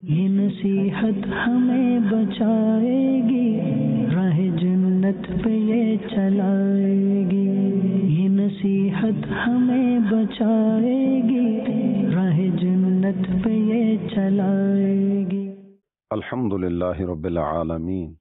یہ نصیحت ہمیں بچائے گی، راہ جنت پہ یہ چلائے گی۔ یہ نصیحت ہمیں بچائے گی، راہ جنت پہ یہ چلائے گی۔ الحمد للہ رب العالمین،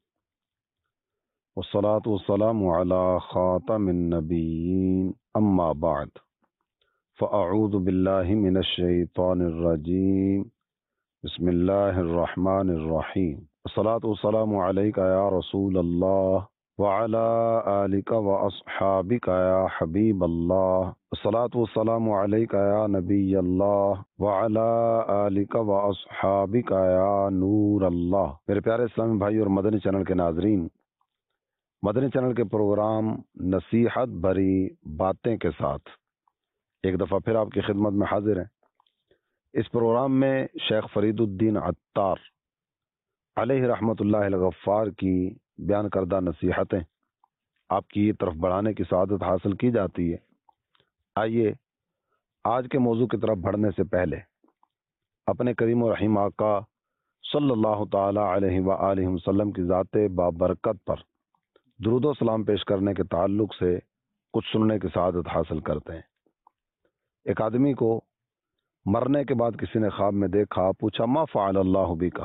والصلاة والسلام علی خاتم النبیین، اما بعد فاعوذ باللہ من الشیطان الرجیم، بسم اللہ الرحمن الرحیم۔ الصلاة والسلام علیک یا رسول اللہ وعلی آلک واصحابک یا حبیب اللہ، الصلاة والسلام علیک یا نبی اللہ وعلی آلک واصحابک یا نور اللہ۔ میرے پیارے اسلامی بھائی اور مدنی چینل کے ناظرین، مدنی چینل کے پروگرام نصیحت بھری باتیں کے ساتھ ایک دفعہ پھر آپ کی خدمت میں حاضر ہیں۔ اس پروگرام میں شیخ فرید الدین عطار علیہ رحمۃ اللہ الغفار کی بیان کردہ نصیحتیں آپ کی طرف بڑھانے کی سعادت حاصل کی جاتی ہے۔ آئیے آج کے موضوع کی طرف بڑھنے سے پہلے اپنے کریم و رحیم آقا صلی اللہ تعالی علیہ وآلہ وسلم کی ذات بابرکت پر درود و سلام پیش کرنے کے تعلق سے کچھ سننے کی سعادت حاصل کرتے ہیں۔ ایک آدمی کو مرنے کے بعد کسی نے خواب میں دیکھا، پوچھا ما فعل اللہ بکا،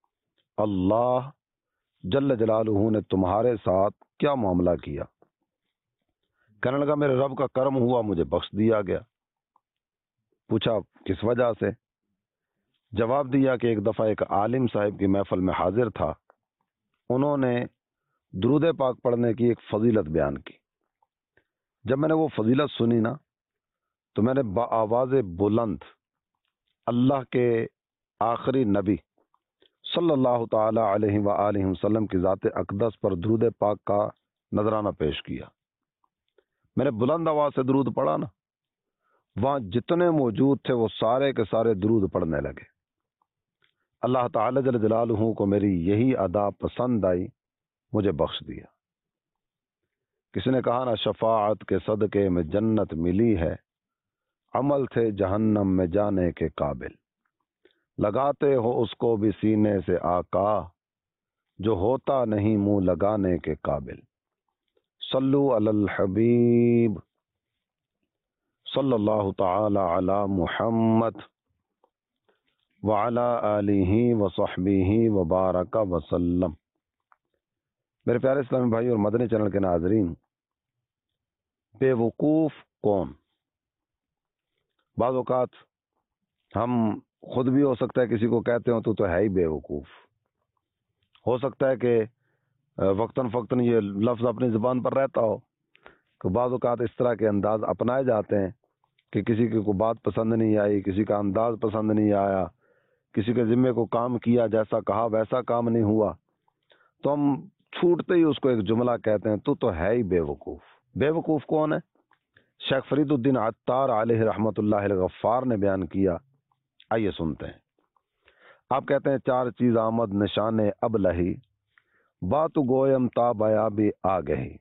اللہ جل جلالہ نے تمہارے ساتھ کیا معاملہ کیا؟ کہنے لگا میرے رب کا کرم ہوا، مجھے بخش دیا گیا۔ پوچھا کس وجہ سے؟ جواب دیا کہ ایک دفعہ ایک عالم صاحب کی محفل میں حاضر تھا، انہوں نے درود پاک پڑھنے کی ایک فضیلت بیان کی۔ جب میں نے وہ فضیلت سنی نا تو میں نے بآواز بلند اللہ کے آخری نبی صلی اللہ تعالی علیہ وآلہ وسلم کی ذات اقدس پر درود پاک کا نذرانہ پیش کیا۔ میں نے بلند آواز سے درود پڑھا نا، وہاں جتنے موجود تھے وہ سارے کے سارے درود پڑھنے لگے۔ اللہ تعالی جل جلالہ کو میری یہی ادا پسند آئی، مجھے بخش دیا۔ کسی نے کہا نا شفاعت کے صدقے میں جنت ملی ہے، عمل تھے جہنم میں جانے کے قابل، لگاتے ہو اس کو بھی سینے سے آقا، جو ہوتا نہیں منہ لگانے کے قابل۔ صلو علی الحبیب صلی اللہ تعالی علی محمد وعلی آلہ وصحبہ وبارک وسلم۔ میرے پیارے اسلامی بھائی اور مدنی چینل کے ناظرین، بے وقوف کون؟ بعض اوقات ہم خود بھی ہو سکتا ہے کسی کو کہتے ہوں تو ہے ہی بے وقوف، ہو سکتا ہے کہ وقتاً فوقتاً یہ لفظ اپنی زبان پر رہتا ہو کہ بعض اوقات اس طرح کے انداز اپنائے جاتے ہیں کہ کسی کی کوئی بات پسند نہیں آئی، کسی کا انداز پسند نہیں آیا، کسی کے ذمے کو کام کیا، جیسا کہا ویسا کام نہیں ہوا، تو ہم چھوٹتے ہی اس کو ایک جملہ کہتے ہیں تو ہے ہی بے وقوف۔ بے وقوف کون ہے؟ شیخ فرید الدین عطار علیہ رحمۃ اللہ الغفار نے بیان کیا، آئیے سنتے ہیں۔ آپ کہتے ہیں چار چیز آمد نشان اب لہی، بات گویم تا بیا بھی آ گئی۔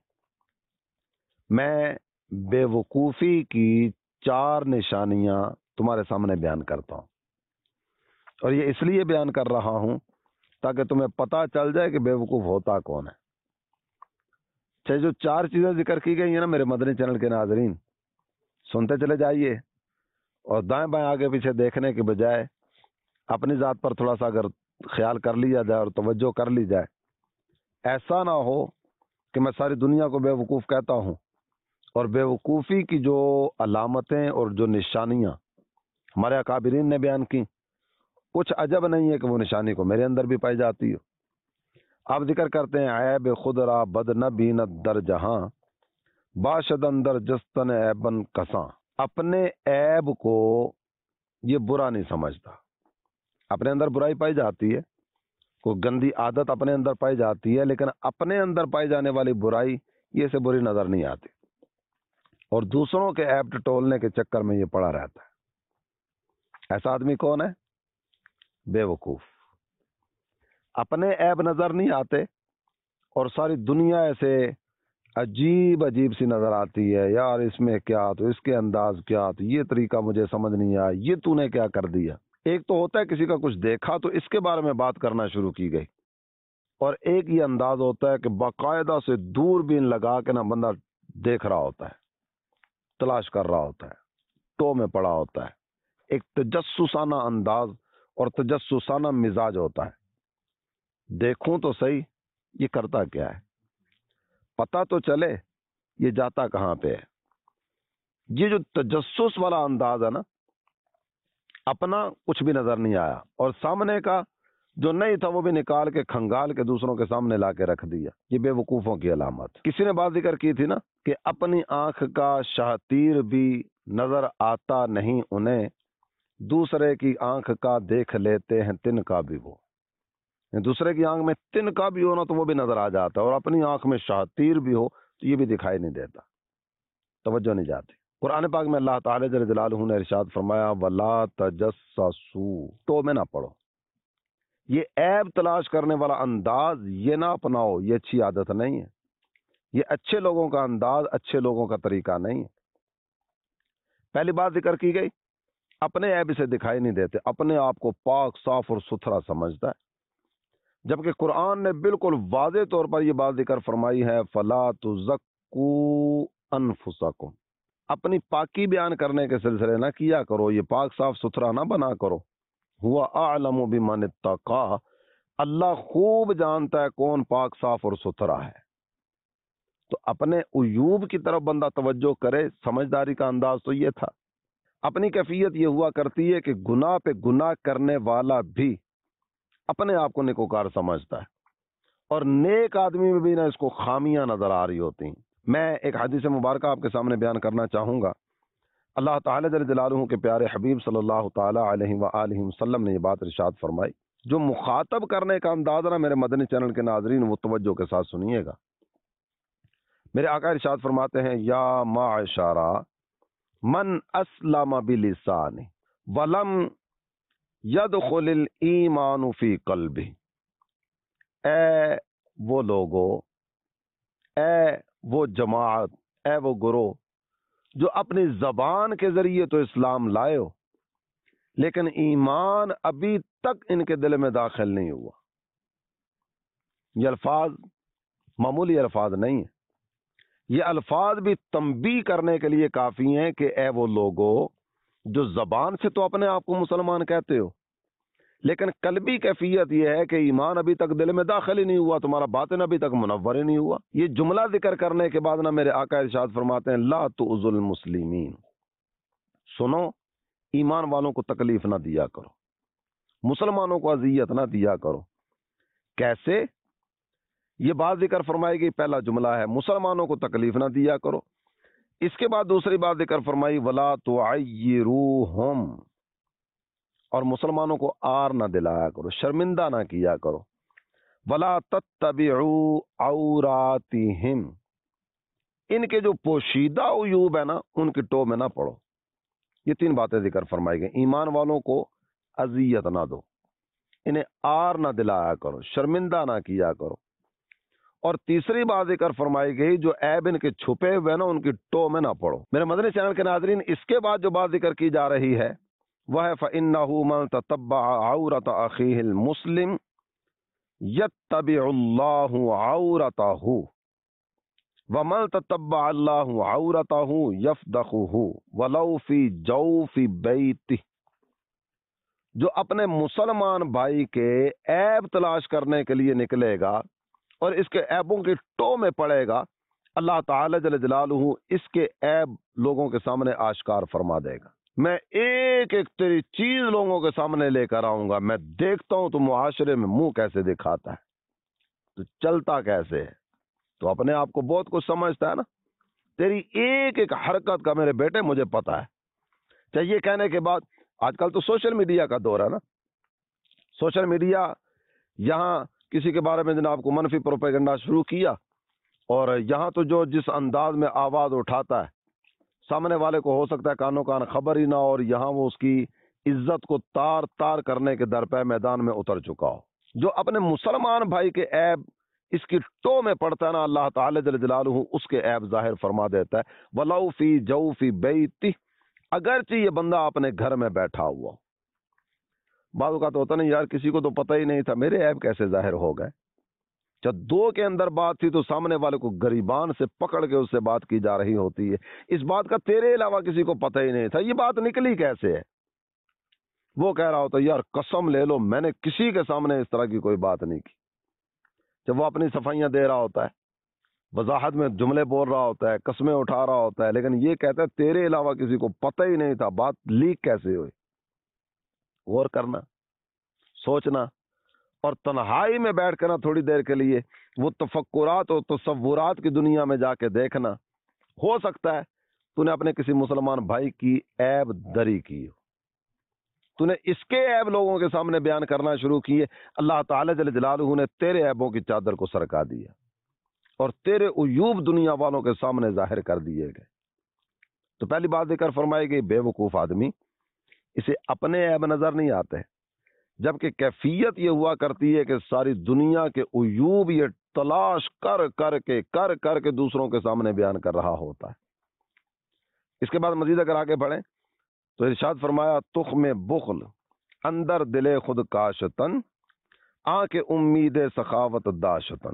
میں بے وقوفی کی چار نشانیاں تمہارے سامنے بیان کرتا ہوں، اور یہ اس لیے بیان کر رہا ہوں تاکہ تمہیں پتہ چل جائے کہ بے وقوف ہوتا کون ہے۔ چاہے جو چار چیزیں ذکر کی گئی ہیں نا میرے مدنی چینل کے ناظرین، سنتے چلے جائیے اور دائیں بائیں آگے پیچھے دیکھنے کے بجائے اپنی ذات پر تھوڑا سا اگر خیال کر لیا جائے اور توجہ کر لی جائے، ایسا نہ ہو کہ میں ساری دنیا کو بے وقوف کہتا ہوں اور بے وقوفی کی جو علامتیں اور جو نشانیاں ہمارے اکابرین نے بیان کی، کچھ عجب نہیں ہے کہ وہ نشانی کو میرے اندر بھی پائی جاتی ہو۔ آپ ذکر کرتے ہیں عیب خود را بد نہ بینت در جہاں، باشد اندر جستن عیبن کساں۔ اپنے عیب کو یہ برا نہیں سمجھتا، اپنے اندر برائی پائی جاتی ہے، کوئی گندی عادت اپنے اندر پائی جاتی ہے، لیکن اپنے اندر پائی جانے والی برائی یہ سے بری نظر نہیں آتی، اور دوسروں کے عیب ٹٹولنے کے چکر میں یہ پڑا رہتا ہے۔ ایسا آدمی کون ہے؟ بے وقوف۔ اپنے عیب نظر نہیں آتے اور ساری دنیا ایسے عجیب عجیب سی نظر آتی ہے، یار اس میں کیا، تو اس کے انداز کیا، تو یہ طریقہ مجھے سمجھ نہیں آیا، یہ تو نے کیا کر دیا۔ ایک تو ہوتا ہے کسی کا کچھ دیکھا تو اس کے بارے میں بات کرنا شروع کی گئی، اور ایک یہ انداز ہوتا ہے کہ باقاعدہ سے دوربین لگا کے نا بندہ دیکھ رہا ہوتا ہے، تلاش کر رہا ہوتا ہے، ٹو میں پڑا ہوتا ہے، ایک تجسسانہ انداز اور تجسسانہ مزاج ہوتا ہے۔ دیکھوں تو صحیح یہ کرتا کیا ہے، پتہ تو چلے یہ جاتا کہاں پہ ہے۔ یہ جو تجسس والا انداز ہے نا، اپنا کچھ بھی نظر نہیں آیا اور سامنے کا جو نہیں تھا وہ بھی نکال کے کھنگال کے دوسروں کے سامنے لا کے رکھ دیا، یہ بے وقوفوں کی علامت۔ کسی نے بات ذکر کی تھی نا کہ اپنی آنکھ کا شاطیر بھی نظر آتا نہیں انہیں، دوسرے کی آنکھ کا دیکھ لیتے ہیں تن کا بھی وہ، دوسرے کی آنکھ میں تن کا بھی ہونا تو وہ بھی نظر آ جاتا ہے، اور اپنی آنکھ میں شاطیر بھی ہو تو یہ بھی دکھائی نہیں دیتا، توجہ نہیں جاتی۔ قرآن پاک میں اللہ تعالی جل جلالہ نے ارشاد فرمایا وَلَا تَجَسَّسُوا، تو میں نہ پڑھو، یہ عیب تلاش کرنے والا انداز یہ نہ اپناؤ، یہ اچھی عادت نہیں ہے، یہ اچھے لوگوں کا انداز، اچھے لوگوں کا طریقہ نہیں ہے۔ پہلی بات ذکر کی گئی، اپنے عیب سے دکھائی نہیں دیتے، اپنے آپ کو پاک صاف اور ستھرا سمجھتا ہے، جبکہ قرآن نے بالکل واضح طور پر یہ بات ذکر فرمائی ہے فَلَا تُزَكُّوا أَنفُسَكُمْ، اپنی پاکی بیان کرنے کے سلسلے نہ کیا کرو، یہ پاک صاف ستھرا نہ بنا کرو۔ ہوا اعلم بمن اتقى، اللہ خوب جانتا ہے کون پاک صاف اور ستھرا ہے۔ تو اپنے عیوب کی طرف بندہ توجہ کرے، سمجھداری کا انداز تو یہ تھا۔ اپنی کیفیت یہ ہوا کرتی ہے کہ گناہ پہ گناہ کرنے والا بھی اپنے آپ کو نیکوکار سمجھتا ہے، اور نیک آدمی میں بھی نہ اس کو خامیاں نظر آ رہی ہوتی ہیں۔ میں ایک حدیث مبارکہ آپ کے سامنے بیان کرنا چاہوں گا۔ اللہ تعالی جل جلالہ کے پیارے حبیب صلی اللہ تعالی علیہ وآلہ وسلم نے یہ بات ارشاد فرمائی، جو مخاطب کرنے کا انداز نا میرے مدنی چینل کے ناظرین وہ توجہ کے ساتھ سنیے گا۔ میرے آقا ارشاد فرماتے ہیں یا معشرہ من اسلم بلسانہ ولم يدخل الایمان فی قلبہ، اے وہ لوگو، اے وہ جماعت، اے وہ گروہ جو اپنی زبان کے ذریعے تو اسلام لائے ہو لیکن ایمان ابھی تک ان کے دل میں داخل نہیں ہوا۔ یہ الفاظ معمولی الفاظ نہیں ہیں، یہ الفاظ بھی تنبیہ کرنے کے لیے کافی ہیں کہ اے وہ لوگو جو زبان سے تو اپنے آپ کو مسلمان کہتے ہو لیکن قلبی کیفیت یہ ہے کہ ایمان ابھی تک دل میں داخل ہی نہیں ہوا، تمہارا باطن ابھی تک منور ہی نہیں ہوا۔ یہ جملہ ذکر کرنے کے بعد نا میرے آقا ارشاد فرماتے ہیں لا تؤذوا المسلمین، سنو ایمان والوں کو تکلیف نہ دیا کرو، مسلمانوں کو اذیت نہ دیا کرو۔ کیسے؟ یہ بات ذکر فرمائی گئی، پہلا جملہ ہے مسلمانوں کو تکلیف نہ دیا کرو، اس کے بعد دوسری بات ذکر فرمائی ولا تعیروہم، اور مسلمانوں کو آر نہ دلایا کرو، شرمندہ نہ کیا کرو۔ ولا تتبعوا عوراتہم، ان کے جو پوشیدہ عیوب ہے نا ان کی ٹو میں نہ پڑو۔ یہ تین باتیں ذکر فرمائی گئی، ایمان والوں کو اذیت نہ دو، انہیں آر نہ دلایا کرو، شرمندہ نہ کیا کرو، اور تیسری بات ذکر فرمائی گئی جو عیب ان کے چھپے ہوئے نا ان کی ٹو میں نہ پڑو۔ میرے مدنی چینل کے ناظرین، اس کے بعد جو بات ذکر کی جا رہی ہے وہ ہے فَإِنَّهُ مَن تَتَبَّعَ عَوْرَةَ أَخِيهِ الْمُسْلِمِ يَتَّبِعُ اللَّهُ عَوْرَتَهُ وَمَن تَتَبَّعَ اللَّهُ عَوْرَتَهُ يَفْضَحُهُ وَلَوْ فِي جَوْفِ بَيْتِهِ، جو اپنے مسلمان بھائی کے عیب تلاش کرنے کے لیے نکلے گا اور اس کے عیبوں کی ٹو میں پڑے گا، اللہ تعالی جل جلالہ اس کے عیب لوگوں کے سامنے آشکار فرما دے گا۔ میں ایک ایک تیری چیز لوگوں کے سامنے لے کر آؤں گا، میں دیکھتا ہوں تو معاشرے میں منہ کیسے دکھاتا ہے، تو چلتا کیسے ہے، تو اپنے آپ کو بہت کچھ سمجھتا ہے نا، تیری ایک ایک حرکت کا میرے بیٹے مجھے پتا ہے۔ چاہیے کہنے کے بعد آج کل تو سوشل میڈیا کا دور ہے نا، سوشل میڈیا یہاں کسی کے بارے میں جناب کو منفی پروپیگنڈا شروع کیا، اور یہاں تو جو جس انداز میں آواز اٹھاتا ہے سامنے والے کو ہو سکتا ہے کانوں کان خبر ہی نہ ہو، اور یہاں وہ اس کی عزت کو تار تار کرنے کے در پہ میدان میں اتر چکا ہو۔ جو اپنے مسلمان بھائی کے عیب اس کی ٹو میں پڑتا ہے نا، اللہ تعالی جل جلالہ اس کے عیب ظاہر فرما دیتا ہے۔ وَلَوْ فِي جَوْفِ بَيْتِهِ، اگرچہ یہ بندہ اپنے گھر میں بیٹھا ہوا، بعض اوقات ہوتا نہیں یار کسی کو تو پتہ ہی نہیں تھا، میرے عیب کیسے ظاہر ہو گئے؟ جب دو کے اندر بات تھی تو سامنے والے کو گریبان سے پکڑ کے اس سے بات کی جا رہی ہوتی ہے، اس بات کا تیرے علاوہ کسی کو پتہ ہی نہیں تھا، یہ بات نکلی کیسے ہے؟ وہ کہہ رہا ہوتا ہے یار قسم لے لو میں نے کسی کے سامنے اس طرح کی کوئی بات نہیں کی۔ جب وہ اپنی صفائیاں دے رہا ہوتا ہے، وضاحت میں جملے بول رہا ہوتا ہے، قسمیں اٹھا رہا ہوتا ہے، لیکن یہ کہتا ہے تیرے علاوہ کسی کو پتہ ہی نہیں تھا، بات لیک کیسے ہوئی؟ غور کرنا، سوچنا، اور تنہائی میں بیٹھ کر تھوڑی دیر کے لیے وہ تفکرات اور تصورات کی دنیا میں جا کے دیکھنا، ہو سکتا ہے تو نے اپنے کسی مسلمان بھائی کی عیب دری کی ہو، تو نے اس کے عیب لوگوں کے سامنے بیان کرنا شروع کیے، اللہ تعالی جل جلالہ نے تیرے عیبوں کی چادر کو سرکا دیا اور تیرے عیوب دنیا والوں کے سامنے ظاہر کر دیے گئے۔ تو پہلی بات ذکر فرمائی گئی بے وقوف آدمی، اسے اپنے عیب نظر نہیں آتے، جبکہ کیفیت یہ ہوا کرتی ہے کہ ساری دنیا کے عیوب یہ تلاش کر کر کے دوسروں کے سامنے بیان کر رہا ہوتا ہے۔ اس کے بعد مزید اگر آگے بڑھیں تو ارشاد فرمایا تخم بخل اندر دل خود کاشتن آنکھ امید سخاوت داشتن۔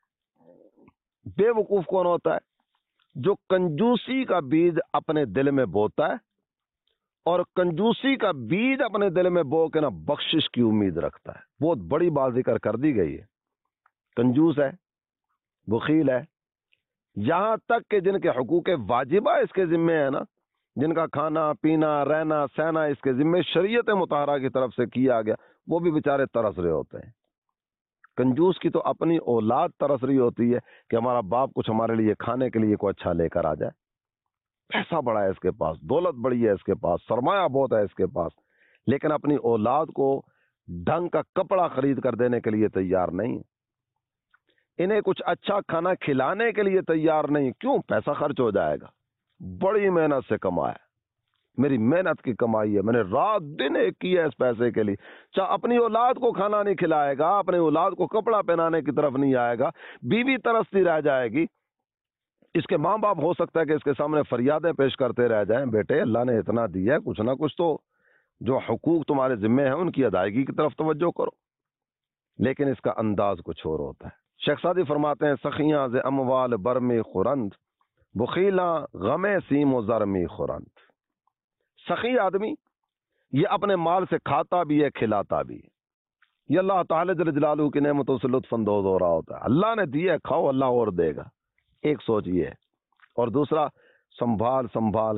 بے وقوف کون ہوتا ہے؟ جو کنجوسی کا بیج اپنے دل میں بوتا ہے اور کنجوسی کا بیج اپنے دل میں بو کے نا بخشش کی امید رکھتا ہے۔ بہت بڑی بات ذکر کر دی گئی ہے، کنجوس ہے، بخیل ہے، یہاں تک کہ جن کے حقوق واجبہ اس کے ذمے ہے نا، جن کا کھانا پینا رہنا سہنا اس کے ذمے شریعت مطہرہ کی طرف سے کیا گیا، وہ بھی بیچارے ترس رہے ہوتے ہیں۔ کنجوس کی تو اپنی اولاد ترس رہی ہوتی ہے کہ ہمارا باپ کچھ ہمارے لیے کھانے کے لیے کوئی اچھا لے کر آ جائے، پیسہ بڑا ہے اس کے پاس، دولت بڑی ہے اس کے پاس، سرمایہ بہت ہے اس کے پاس، لیکن اپنی اولاد کو ڈھنگ کا کپڑا خرید کر دینے کے لیے تیار نہیں، انہیں کچھ اچھا کھانا کھلانے کے لیے تیار نہیں۔ کیوں؟ پیسہ خرچ ہو جائے گا، بڑی محنت سے کمایا، میری محنت کی کمائی ہے، میں نے رات دن ایک کیا ہے اس پیسے کے لیے۔ اپنی اولاد کو کھانا نہیں کھلائے گا، اپنی اولاد کو کپڑا پہنانے کی طرف نہیں آئے گا، بیوی ترستی رہ جائے گی، اس کے ماں باپ ہو سکتا ہے کہ اس کے سامنے فریادیں پیش کرتے رہ جائیں، بیٹے اللہ نے اتنا دیا ہے، کچھ نہ کچھ تو جو حقوق تمہارے ذمے ہیں ان کی ادائیگی کی طرف توجہ کرو، لیکن اس کا انداز کچھ اور ہوتا ہے۔ شیخ سعدی فرماتے ہیں سخیاں ز اموال برمی خورند بخیلاں غم سیم و زرمی خورند۔ سخی آدمی یہ اپنے مال سے کھاتا بھی ہے کھلاتا بھی ہے، یہ اللہ تعالی جل جلالہ کی نعمتوں سے لطف اندوز ہو رہا ہوتا ہے، اللہ نے دیا ہے کھاؤ اللہ اور دے گا، ایک سوچ یہ ہے، اور دوسرا سنبھال سنبھال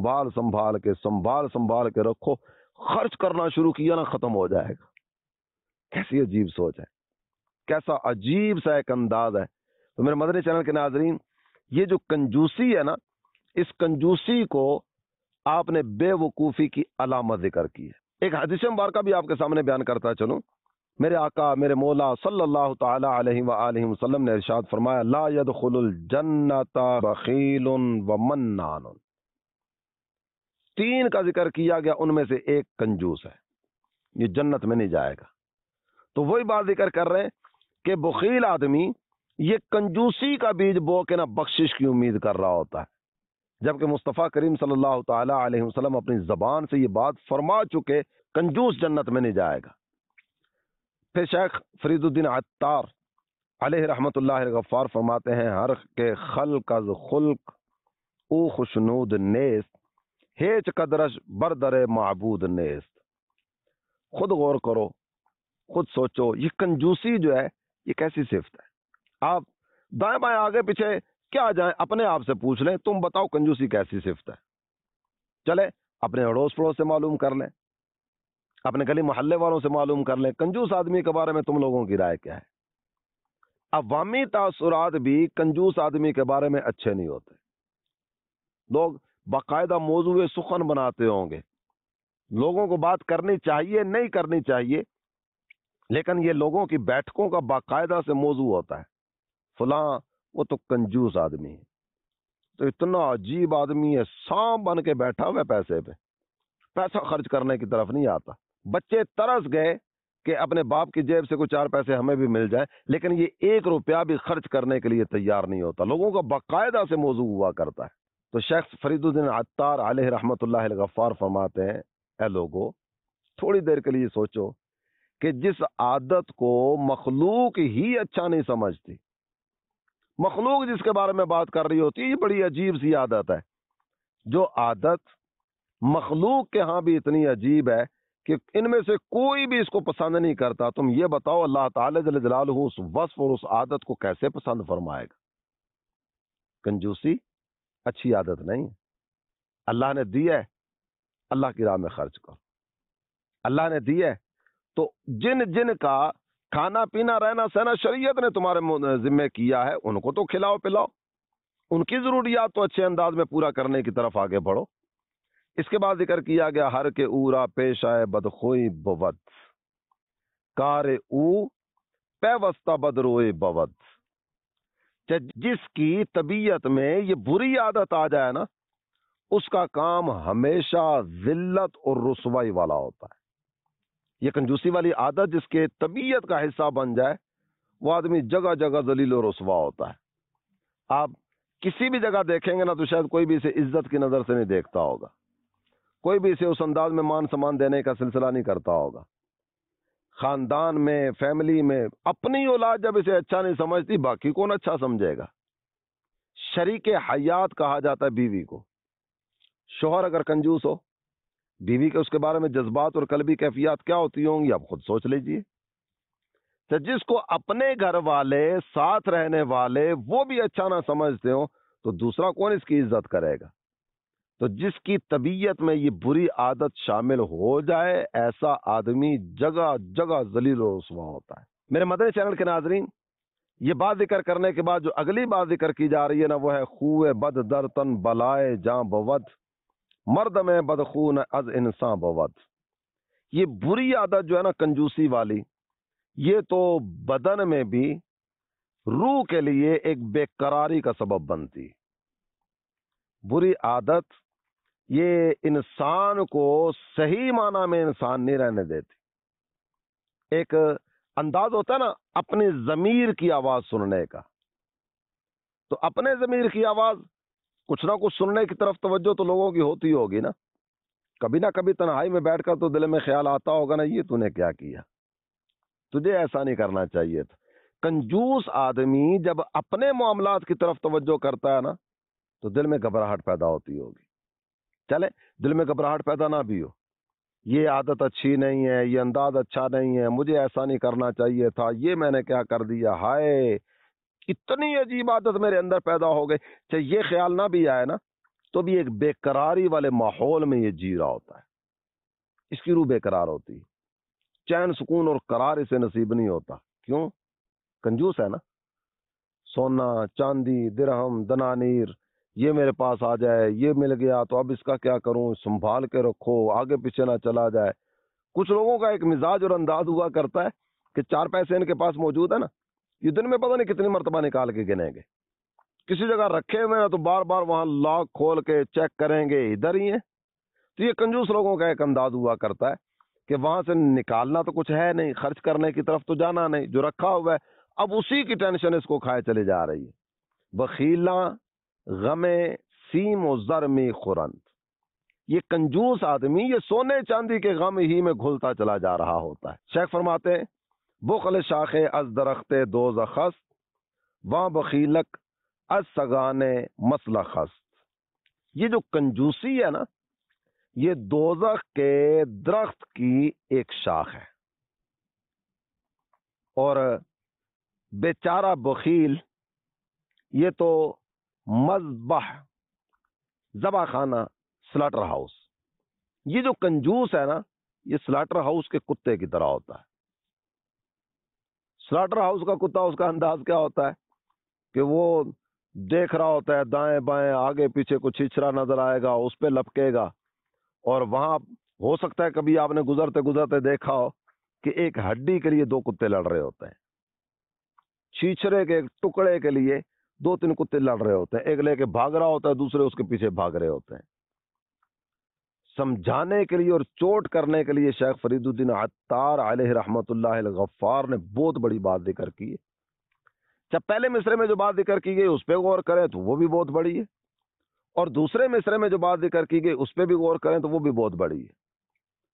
کے رکھو، خرچ کرنا شروع کیا نا ختم ہو جائے گا۔ کیسی عجیب سوچ ہے، کیسا عجیب سا ایک انداز ہے۔ تو میرے مدنی چینل کے ناظرین، یہ جو کنجوسی ہے نا، اس کنجوسی کو آپ نے بے وقوفی کی علامت ذکر کی ہے۔ ایک حدیث مبارکہ بھی آپ کے سامنے بیان کرتا چلوں، میرے آقا میرے مولا صلی اللہ تعالی علیہ وآلہ وسلم نے ارشاد فرمایا لا يدخل الجنت بخیل ومنان۔ تین کا ذکر کیا گیا، ان میں سے ایک کنجوس ہے، یہ جنت میں نہیں جائے گا۔ تو وہی بات ذکر کر رہے ہیں کہ بخیل آدمی یہ کنجوسی کا بیج بو کے نہ بخشش کی امید کر رہا ہوتا ہے، جبکہ مصطفیٰ کریم صلی اللہ تعالی علیہ وسلم اپنی زبان سے یہ بات فرما چکے کنجوس جنت میں نہیں جائے گا۔ پھر شیخ فرید الدین عطار علیہ رحمت اللہ الغفار فرماتے ہیں ہر کے خلق از خلق او خوشنود نیست ہیچ قدرش بردر معبود نیست۔ خود غور کرو، خود سوچو، یہ کنجوسی جو ہے یہ کیسی صفت ہے؟ آپ دائیں بائیں آگے پیچھے کیا جائیں اپنے آپ سے پوچھ لیں، تم بتاؤ کنجوسی کیسی صفت ہے؟ چلے اپنے اڑوس پڑوس سے معلوم کر لیں، اپنے گلی محلے والوں سے معلوم کر لیں، کنجوس آدمی کے بارے میں تم لوگوں کی رائے کیا ہے؟ عوامی تاثرات بھی کنجوس آدمی کے بارے میں اچھے نہیں ہوتے، لوگ باقاعدہ موضوع سخن بناتے ہوں گے، لوگوں کو بات کرنی چاہیے نہیں کرنی چاہیے، لیکن یہ لوگوں کی بیٹھکوں کا باقاعدہ سے موضوع ہوتا ہے، فلاں وہ تو کنجوس آدمی ہے، تو اتنا عجیب آدمی ہے، سانپ بن کے بیٹھا ہوا پیسے پہ، پیسہ خرچ کرنے کی طرف نہیں آتا۔ بچے ترس گئے کہ اپنے باپ کی جیب سے کچھ چار پیسے ہمیں بھی مل جائیں، لیکن یہ ایک روپیہ بھی خرچ کرنے کے لیے تیار نہیں ہوتا، لوگوں کا باقاعدہ سے موضوع ہوا کرتا ہے۔ تو شیخ فرید الدین عطار علیہ رحمت اللہ الغفار فرماتے ہیں اے لوگو، تھوڑی دیر کے لیے سوچو کہ جس عادت کو مخلوق ہی اچھا نہیں سمجھتی، مخلوق جس کے بارے میں بات کر رہی ہوتی ہے، یہ بڑی عجیب سی عادت ہے، جو عادت مخلوق کے ہاں بھی اتنی عجیب ہے کہ ان میں سے کوئی بھی اس کو پسند نہیں کرتا. تم یہ بتاؤ اللہ تعالی جل جلالہ اس وصف اور اس عادت کو کیسے پسند فرمائے گا؟ کنجوسی اچھی عادت نہیں، اللہ نے دی ہے، اللہ کی راہ میں خرچ کرو. اللہ نے دی ہے تو جن جن کا کھانا پینا رہنا سہنا شریعت نے تمہارے ذمہ کیا ہے، ان کو تو کھلاؤ پلاؤ، ان کی ضروریات تو اچھے انداز میں پورا کرنے کی طرف آگے بڑھو. اس کے بعد ذکر کیا گیا ہر کے اورا پیش آئے بدخوئی بود، کار او پیوستہ بدروئے بود. جس کی طبیعت میں یہ بری عادت آ جائے نا، اس کا کام ہمیشہ ذلت اور رسوائی والا ہوتا ہے. یہ کنجوسی والی عادت جس کے طبیعت کا حصہ بن جائے، وہ آدمی جگہ جگہ ذلیل و رسوا ہوتا ہے. آپ کسی بھی جگہ دیکھیں گے نا تو شاید کوئی بھی اسے عزت کی نظر سے نہیں دیکھتا ہوگا، کوئی بھی اسے اس انداز میں مان سمان دینے کا سلسلہ نہیں کرتا ہوگا. خاندان میں، فیملی میں اپنی اولاد جب اسے اچھا نہیں سمجھتی، باقی کون اچھا سمجھے گا؟ شریک حیات کہا جاتا ہے بیوی کو. شوہر اگر کنجوس ہو، بیوی کے اس کے بارے میں جذبات اور قلبی کیفیات کیا ہوتی ہوں گی آپ خود سوچ لیجئے. تو جس کو اپنے گھر والے، ساتھ رہنے والے وہ بھی اچھا نہ سمجھتے ہوں تو دوسرا کون اس کی عزت کرے گا؟ تو جس کی طبیعت میں یہ بری عادت شامل ہو جائے، ایسا آدمی جگہ جگہ ذلیل و رسوا ہوتا ہے. میرے مدنی چینل کے ناظرین، یہ بات ذکر کرنے کے بعد جو اگلی بات ذکر کی جا رہی ہے نا، وہ ہے خوئے بد در تن بلائے جاں بود، مرد میں بدخون از انسان بود. یہ بری عادت جو ہے نا کنجوسی والی، یہ تو بدن میں بھی روح کے لیے ایک بے قراری کا سبب بنتی. بری عادت یہ انسان کو صحیح معنی میں انسان نہیں رہنے دیتی. ایک انداز ہوتا ہے نا اپنی ضمیر کی آواز سننے کا، تو اپنے ضمیر کی آواز کچھ نہ کچھ سننے کی طرف توجہ تو لوگوں کی ہوتی ہوگی نا. کبھی نہ کبھی تنہائی میں بیٹھ کر تو دل میں خیال آتا ہوگا نا، یہ تو نے کیا کیا، تجھے ایسا نہیں کرنا چاہیے تھا. کنجوس آدمی جب اپنے معاملات کی طرف توجہ کرتا ہے نا تو دل میں گھبراہٹ پیدا ہوتی ہوگی. چلے دل میں گھبراہٹ پیدا نہ بھی ہو، یہ عادت اچھی نہیں ہے، یہ انداز اچھا نہیں ہے، مجھے ایسا نہیں کرنا چاہیے تھا، یہ میں نے کیا کر دیا، ہائے اتنی عجیب عادت میرے اندر پیدا ہو گئی. چاہے یہ خیال نہ بھی آئے نا تو بھی ایک بے قراری والے ماحول میں یہ جی رہا ہوتا ہے. اس کی روح بے قرار ہوتی ہے، چین سکون اور قرار اسے نصیب نہیں ہوتا. کیوں؟ کنجوس ہے نا. سونا چاندی درہم دنانیر یہ میرے پاس آ جائے، یہ مل گیا تو اب اس کا کیا کروں، سنبھال کے رکھو آگے پیچھے نہ چلا جائے. کچھ لوگوں کا ایک مزاج اور انداز ہوا کرتا ہے کہ 4 پیسے ان کے پاس موجود ہے نا، یہ دن میں پتہ نہیں کتنی مرتبہ نکال کے گنیں گے. کسی جگہ رکھے ہوئے ہیں تو بار بار وہاں لاک کھول کے چیک کریں گے ادھر ہی ہیں. تو یہ کنجوس لوگوں کا ایک انداز ہوا کرتا ہے کہ وہاں سے نکالنا تو کچھ ہے نہیں، خرچ کرنے کی طرف تو جانا نہیں، جو رکھا ہوا ہے اب اسی کی ٹینشن اس کو کھائے چلے جا رہی ہے. بخیلا غم سیم و زر میں خورند. یہ کنجوس آدمی یہ سونے چاندی کے غم ہی میں گھلتا چلا جا رہا ہوتا ہے. شیخ فرماتے ہیں بخل شاخ از درخت دوزخ است، وہاں بخیلک از سگانے مسلخ است. یہ جو کنجوسی ہے نا، یہ دوزخ کے درخت کی ایک شاخ ہے. اور بیچارہ بخیل یہ تو مذبح ذبح خانہ سلاٹر ہاؤس. یہ جو کنجوس ہے نا، یہ سلاٹر ہاؤس کے کتے کی طرح ہوتا ہے. سلاٹر ہاؤس کا کتا اس کا انداز کیا ہوتا ہے کہ وہ دیکھ رہا ہوتا ہے دائیں بائیں آگے پیچھے کچھ چھچرا نظر آئے گا اس پہ لپکے گا. اور وہاں ہو سکتا ہے کبھی آپ نے گزرتے گزرتے دیکھا ہو کہ ایک ہڈی کے لیے 2 کتے لڑ رہے ہوتے ہیں، چھیچرے کے ایک ٹکڑے کے لیے 2-3 کتے لڑ رہے ہوتے ہیں. ایک لے کے بھاگ رہا ہوتا ہے، دوسرے اس کے پیچھے بھاگ رہے ہوتے ہیں. سمجھانے کے لیے اور چوٹ کرنے کے لیے شیخ فرید الدین عطار علیہ رحمت اللہ الغفار نے بہت بڑی بات ذکر کی ہے. جب پہلے مصرے میں جو بات ذکر کی گئی اس پہ غور کریں تو وہ بھی بہت بڑی ہے، اور دوسرے مصرے میں جو بات ذکر کی گئی اس پہ بھی غور کریں تو وہ بھی بہت بڑی ہے.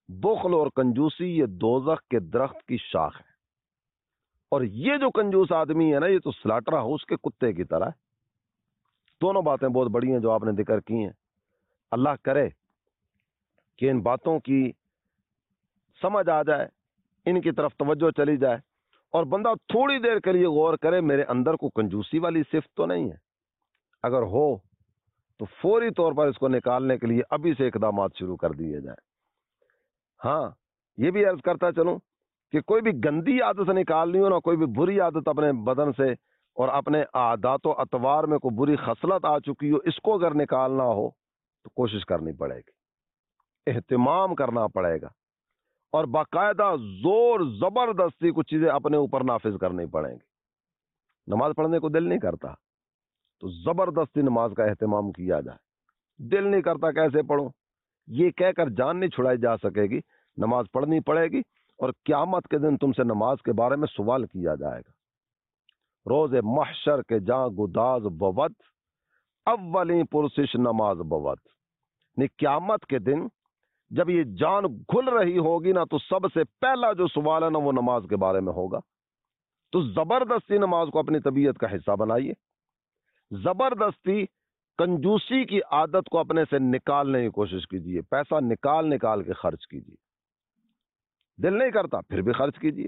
بخل اور کنجوسی یہ دوزخ کے درخت کی شاخ ہے، اور یہ جو کنجوس آدمی ہے نا یہ تو سلاٹر ہاؤس کے کتے کی طرح ہے۔ دونوں باتیں بہت بڑی ہیں جو آپ نے ذکر کی ہیں۔ اللہ کرے کہ ان باتوں کی سمجھ آ جائے، ان کی طرف توجہ چلی جائے، اور بندہ تھوڑی دیر کے لیے غور کرے میرے اندر کو کنجوسی والی صفت تو نہیں ہے، اگر ہو تو فوری طور پر اس کو نکالنے کے لیے ابھی سے اقدامات شروع کر دیے جائیں۔ ہاں، یہ بھی عرض کرتا چلوں کہ کوئی بھی گندی عادت نکالنی ہو نا، کوئی بھی بری عادت اپنے بدن سے اور اپنے عادات و اطوار میں کوئی بری خصلت آ چکی ہو، اس کو اگر نکالنا ہو تو کوشش کرنی پڑے گی، اہتمام کرنا پڑے گا، اور باقاعدہ زور زبردستی کچھ چیزیں اپنے اوپر نافذ کرنی پڑیں گی۔ نماز پڑھنے کو دل نہیں کرتا تو زبردستی نماز کا اہتمام کیا جائے۔ دل نہیں کرتا کیسے پڑھوں، یہ کہہ کر جان نہیں چھڑائی جا سکے گی، نماز پڑھنی پڑے گی، اور قیامت کے دن تم سے نماز کے بارے میں سوال کیا جائے گا۔ روز محشر کے جاں گداز بود، اولین پرسش نماز بود۔ قیامت کے دن جب یہ جان گھل رہی ہوگی نا تو سب سے پہلا جو سوال ہے نا وہ نماز کے بارے میں ہوگا۔ تو زبردستی نماز کو اپنی طبیعت کا حصہ بنائیے، زبردستی کنجوسی کی عادت کو اپنے سے نکالنے کی کوشش کیجیے، پیسہ نکال نکال کے خرچ کیجیے، دل نہیں کرتا پھر بھی خرچ کیجیے۔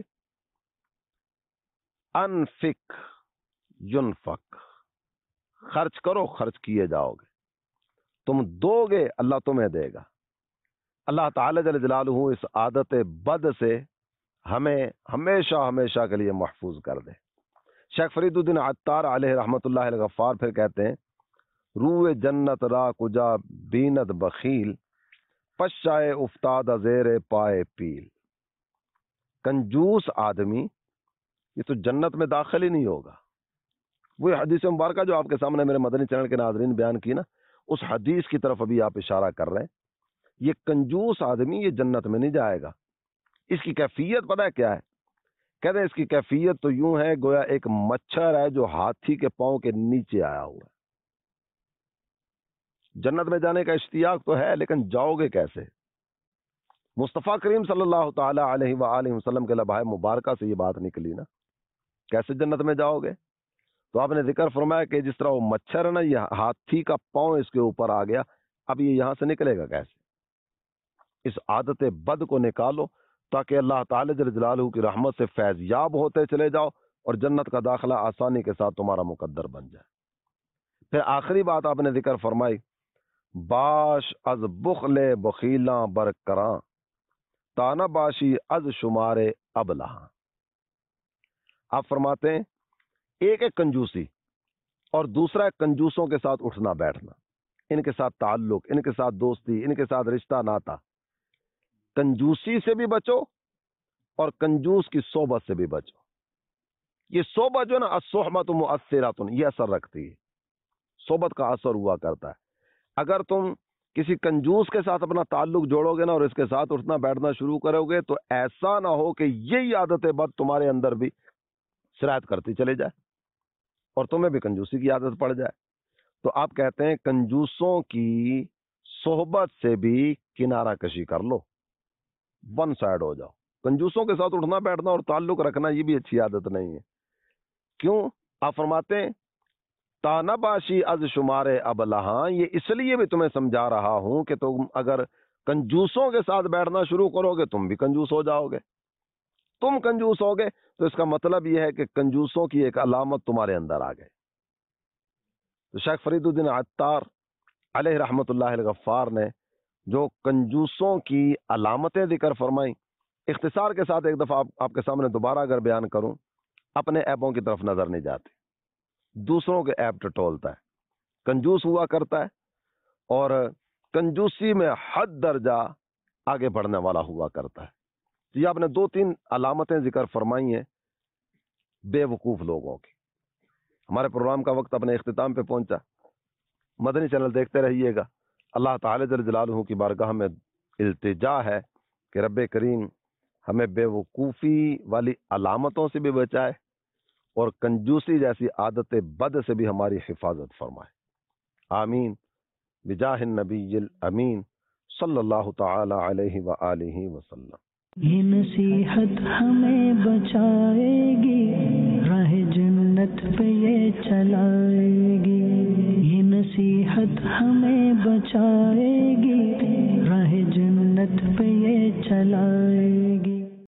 انفق ینفق، خرچ کرو خرچ کیے جاؤ گے، تم دو گے اللہ تمہیں دے گا۔ اللہ تعالی جل جلالہ اس عادت بد سے ہمیں ہمیشہ ہمیشہ کے لیے محفوظ کر دے۔ شیخ فرید الدین عطار علیہ رحمت اللہ الغفار پھر کہتے ہیں، روئے جنت را کجا بیند بخیل، پشائے افتاد زیر پائے پیل۔ کنجوس آدمی یہ تو جنت میں داخل ہی نہیں ہوگا۔ وہ حدیث مبارکہ جو آپ کے سامنے میرے مدنی چینل کے ناظرین بیان کی نا، اس حدیث کی طرف ابھی آپ اشارہ کر رہے ہیں۔ یہ کنجوس آدمی یہ جنت میں نہیں جائے گا۔ اس کی کیفیت پتہ ہے کیا ہے؟ کہتے ہیں اس کی کیفیت تو یوں ہے گویا ایک مچھر ہے جو ہاتھی کے پاؤں کے نیچے آیا ہوا ہے۔ جنت میں جانے کا اشتیاق تو ہے لیکن جاؤ گے کیسے؟ مصطفیٰ کریم صلی اللہ تعالی علیہ وآلہ وسلم کے لبائے مبارکہ سے یہ بات نکلی نا، کیسے جنت میں جاؤ گے؟ تو آپ نے ذکر فرمایا کہ جس طرح وہ مچھر ہے نا، یہ ہاتھی کا پاؤں اس کے اوپر آ گیا، اب یہ یہاں سے نکلے گا کیسے؟ اس عادت بد کو نکالو تاکہ اللہ تعالی جل جلالہ کی رحمت سے فیض یاب ہوتے چلے جاؤ اور جنت کا داخلہ آسانی کے ساتھ تمہارا مقدر بن جائے۔ پھر آخری بات آپ نے ذکر فرمائی، باش از بخل بخیلاں برکراں، تانا باشی از شمار ابلہاں۔ آپ فرماتے ہیں ایک ایک کنجوسی اور دوسرا ایک کنجوسوں کے ساتھ اٹھنا بیٹھنا، ان کے ساتھ تعلق، ان کے ساتھ دوستی، ان کے ساتھ رشتہ ناتا۔ کنجوسی سے بھی بچو اور کنجوس کی صحبت سے بھی بچو۔ یہ صحبت جو نا الصحبۃ مؤثرۃ، یہ اثر رکھتی ہے، صحبت کا اثر ہوا کرتا ہے۔ اگر تم کسی کنجوس کے ساتھ اپنا تعلق جوڑو گے نا اور اس کے ساتھ اٹھنا بیٹھنا شروع کرو گے تو ایسا نہ ہو کہ یہی عادت بد تمہارے اندر بھی سرایت کرتی چلے جائے اور تمہیں بھی کنجوسی کی عادت پڑ جائے۔ تو آپ کہتے ہیں کنجوسوں کی صحبت سے بھی کنارہ کشی کر لو، ون سائڈ ہو جاؤ۔ کنجوسوں کے ساتھ اٹھنا بیٹھنا اور تعلق رکھنا یہ بھی اچھی عادت نہیں ہے۔ کیوں؟ آپ فرماتے ہیں تانا باشی از شمار ابلہاں، یہ اس لیے بھی تمہیں سمجھا رہا ہوں کہ تم اگر کنجوسوں کے ساتھ بیٹھنا شروع کرو گے تم بھی کنجوس ہو جاؤ گے۔ تم کنجوس ہو گے تو اس کا مطلب یہ ہے کہ کنجوسوں کی ایک علامت تمہارے اندر آ گئے۔ تو شیخ فرید الدین عطار علیہ رحمت اللہ الغفار نے جو کنجوسوں کی علامتیں ذکر فرمائیں، اختصار کے ساتھ ایک دفعہ آپ کے سامنے دوبارہ اگر بیان کروں، اپنے عیبوں کی طرف نظر نہیں جاتی، دوسروں کے عیب ٹٹولتا ہے، کنجوس ہوا کرتا ہے اور کنجوسی میں حد درجہ آگے بڑھنے والا ہوا کرتا ہے۔ یہ آپ نے دو تین علامتیں ذکر فرمائی ہیں بے وقوف لوگوں کی۔ ہمارے پروگرام کا وقت اپنے اختتام پہ پہنچا، مدنی چینل دیکھتے رہیے گا۔ اللہ تعالی جل جلالہ کی بارگاہ میں التجا ہے کہ رب کریم ہمیں بے وقوفی والی علامتوں سے بھی بچائے اور کنجوسی جیسی عادت بد سے بھی ہماری حفاظت فرمائے۔ آمین بجاہ النبی الامین صلی اللہ تعالی علیہ وآلہ وسلم۔ یہ نصیحت ہمیں بچائے گی، راہ جنت پہ یہ چلائے گی۔ یہ نصیحت ہمیں بچائے گی، راہ جنت پہ یہ چلائے